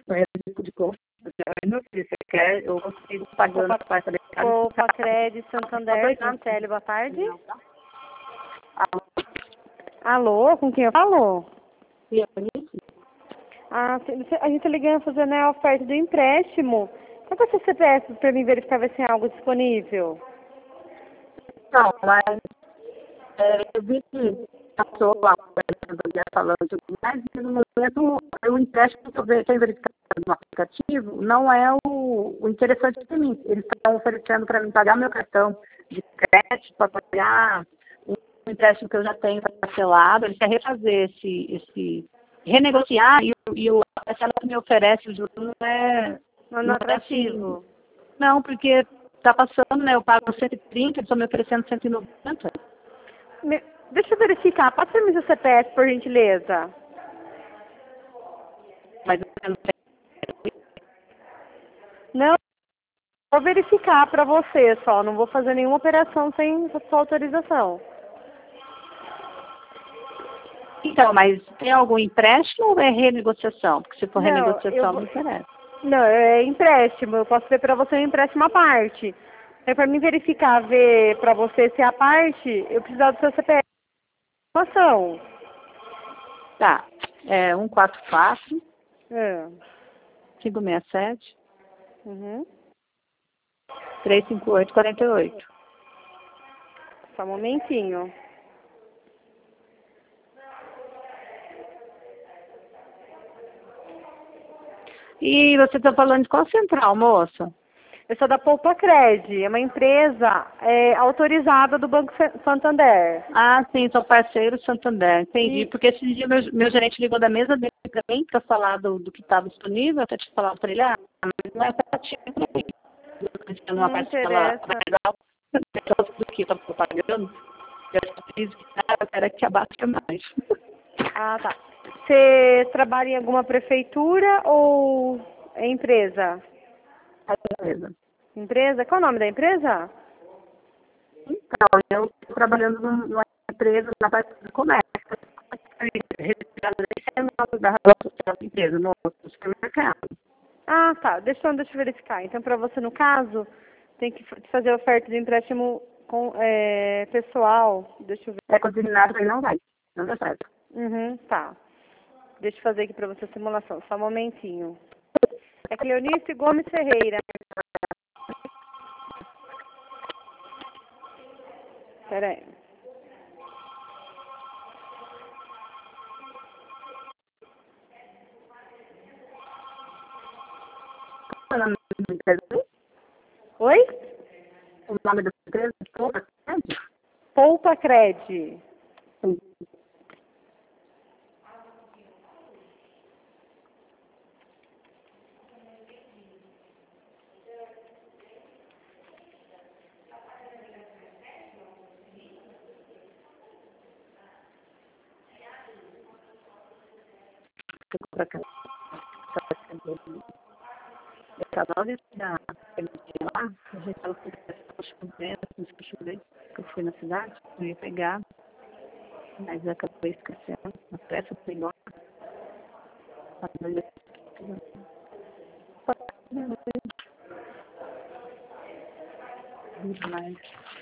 de compra. Meu filho, você quer? Eu consigo pagando a parte da casa. Poupa Crédito Santander, Francélio, boa tarde. Alô, com quem eu falo? A gente tá ligando fazendo a oferta do empréstimo. Qual que é o seu CPF para mim verificar ver se tem algo disponível? Não, mas eu vi que passou lá falando, mas no momento o empréstimo que eu tenho verificado no aplicativo não é o interessante para mim. Eles estão oferecendo para mim pagar meu cartão de crédito para pagar um empréstimo que eu já tenho parcelado. Eles querem refazer renegociar e o parcela que me oferece o juro não é atrativo. Não, porque está passando, né? Eu pago 130, eles estão me oferecendo 190. Deixa eu verificar. Passa para mim seu CPF, por gentileza. Mas eu não sei. Não, vou verificar para você só. Não vou fazer nenhuma operação sem sua autorização. Então, mas tem algum empréstimo ou é renegociação? Porque se for renegociação, não interessa. Não, é empréstimo. Eu posso ver para você um empréstimo à parte. É para mim verificar, ver para você se é a parte, eu precisar do seu CPF. Informação. Tá. É 144 É. 567 Uhum. 358 48. Só um momentinho. E você está falando de qual central, moça? Eu sou da Poupa Cred, é uma empresa autorizada do Banco Santander. Ah, sim, sou parceiro Santander, entendi. Porque esse dia meu gerente ligou da mesa dele para mim para falar do que estava disponível, até te falar para ele, mas não é para ti, não uma parcela legal do que estava pagando. Eu quero que abaixe mais. Ah, tá. Você trabalha em alguma prefeitura ou é empresa? Empresa. Empresa? Qual é o nome da empresa? Então, eu estou trabalhando numa empresa na parte do comércio. Da empresa, no supermercado. Ah, tá. Deixa eu verificar. Então, para você, no caso, tem que fazer oferta de empréstimo pessoal. Deixa eu ver. É consignado, aí não vai. Não dá certo. Uhum, tá. Deixa eu fazer aqui para você a simulação. Só um momentinho. É Cleonice Gomes Ferreira. Pera aí. Qual é o nome da empresa? Oi? O nome da empresa? Poupa Cred? Poupa Cred. Canal da lá, a gente estava chovendo, que eu fui na cidade, eu ia pegar, mas eu acabei esquecendo, na pressa fui embora. Mas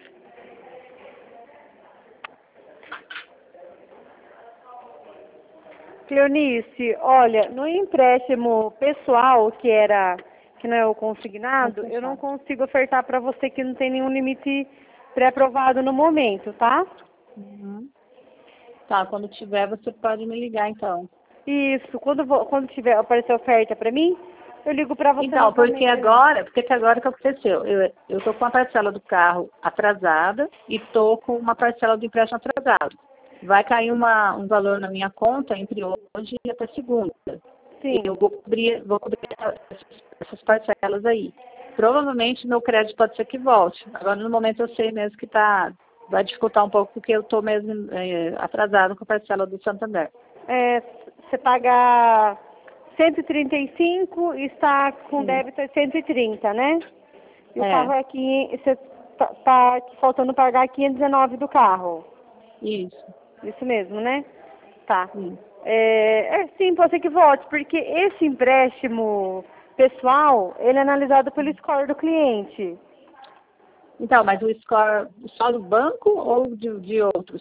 Cleonice, olha, no empréstimo pessoal, que não é o consignado, eu não consigo ofertar para você que não tem nenhum limite pré-aprovado no momento, tá? Uhum. Tá, quando tiver você pode me ligar então. Isso, quando tiver aparecer oferta para mim, eu ligo para você. Então, porque agora que aconteceu? Eu tô com a parcela do carro atrasada e tô com uma parcela do empréstimo atrasado. Vai cair um valor na minha conta entre hoje e até segunda. Sim. E eu vou cobrir essas parcelas aí. Provavelmente meu crédito pode ser que volte. Agora no momento eu sei mesmo que vai dificultar um pouco porque eu tô mesmo atrasado com a parcela do Santander. Você paga 135 e está com débito de 130, né? E o carro é aqui, você tá faltando pagar 519 do carro. Isso. Isso mesmo, né? Tá. Sim. Sim, pode ser que volte, porque esse empréstimo pessoal, ele é analisado pelo score do cliente. Então, mas o score só do banco ou de outros?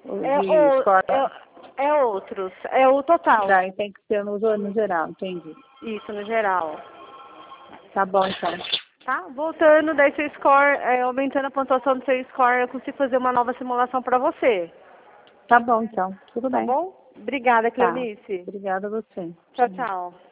É outros, é o total. Tá, tem que ser no geral, entendi. Isso, no geral. Tá bom, então. Tá? Voltando, daí seu score, aumentando a pontuação do seu score, eu consigo fazer uma nova simulação para você. Tá bom, então. Tudo Tá bem. bom? Obrigada, Tá. Cleonice. Obrigada a você. Tchau, tchau.